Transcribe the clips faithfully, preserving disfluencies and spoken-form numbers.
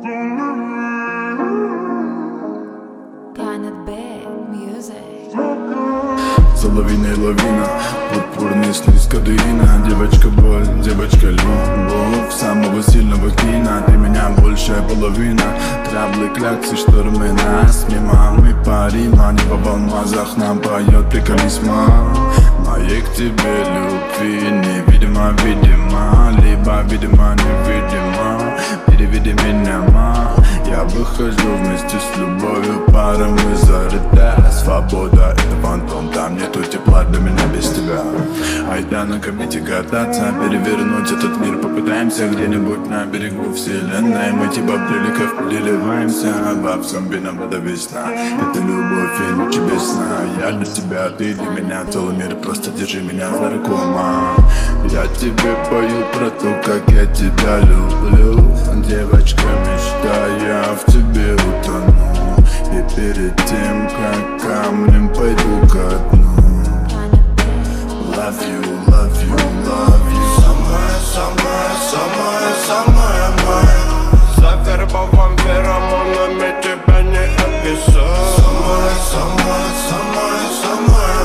Соловьиная лавина, пурпурный слиз кадеина. Девочка боль, девочка любовь самого сильного кино. Ты меня большая половина. Траблы, кляксы, штормы нас мимо. Мы парим, а небо в алмазах нам поет приколисма. Моей к тебе любви невидимо, видимо. Либо видимо, невидимо. Переведи меня, ма. Я выхожу вместе с любовью, пара мы зарыта. Свобода — это фантом, там нету тепла для меня без тебя. Айда на комете кататься, перевернуть этот мир попытаемся. Где-нибудь на берегу вселенной мы типа приликов переливаемся. Во всем виновата весна, это любовь и ночи без сна. Я для тебя, ты для меня, целый мир, просто держи меня за руку, ма. Я тебе пою про то, как я тебя люблю. Девочка мечта, я в тебе утону. И перед тем, как камнем пойду ко дну. Love you, love you, love you. Самая, самая, самая, самая моя. Завербован феромонами, тебя не описать. Самая, самая, самая, самая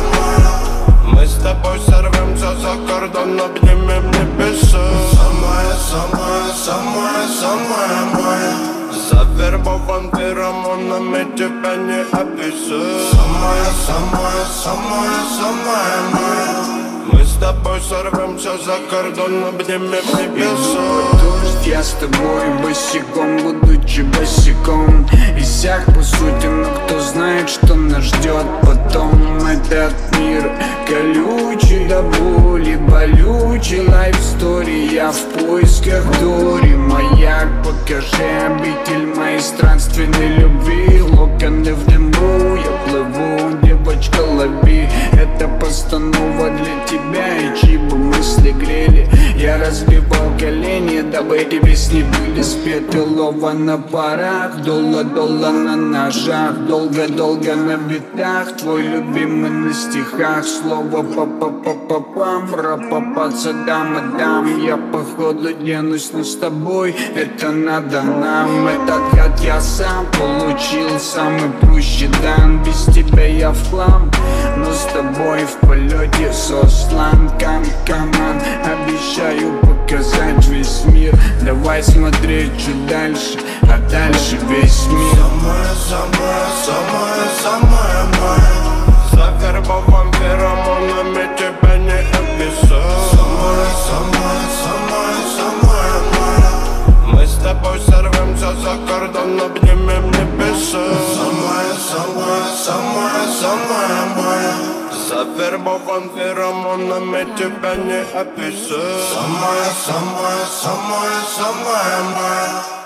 моя. Мы с тобой сорвемся за кордон, обнимем небеса. Самая, самая, самая, самая моя. Завербован феромонами, тебя не описать. Самая, самая, самая, самая моя. Мы с тобой сорвемся за кордон, обнимем небеса. Дождь, я с тобой босиком, будучи босиком. Иссяк по сути, но кто знает, что нас ждет потом. Этот мир колючий до боли, болючий. Лайфстори, я в поисках Дори. Маяк, покажи обитель моей странственной любви. Локоны в дыму, я плыву, девочка, лови. Это постанова для тебя, и чьи бы мысли грели. Я разбивал колени, дабы эти песни были спеты. Лова на парах, долго-долго на ножах. Долго-долго на битах, твой любимый на стихах. Слово па-па-па-па-пам, ра-па-па, дам-дам. Я походу денусь, но с тобой это надо нам. Этот гад я сам получил, самый прущий дан. Без тебя я в хлам, но с тобой в полете сослан. Кам-каман, обещаю показать весь мир. Давай смотреть чуть дальше, а дальше весь мир. Самая, самая, самая, самая моя. Завербован феромонами, тебя не описать. Самая, самая, самая, самая моя. Мы с тобой сорвемся за кордон, обнимем небеса. Самая, самая, самая, самая моя. Завербован феромонами, тебя не описать. Самая, самая, самая, самая моя.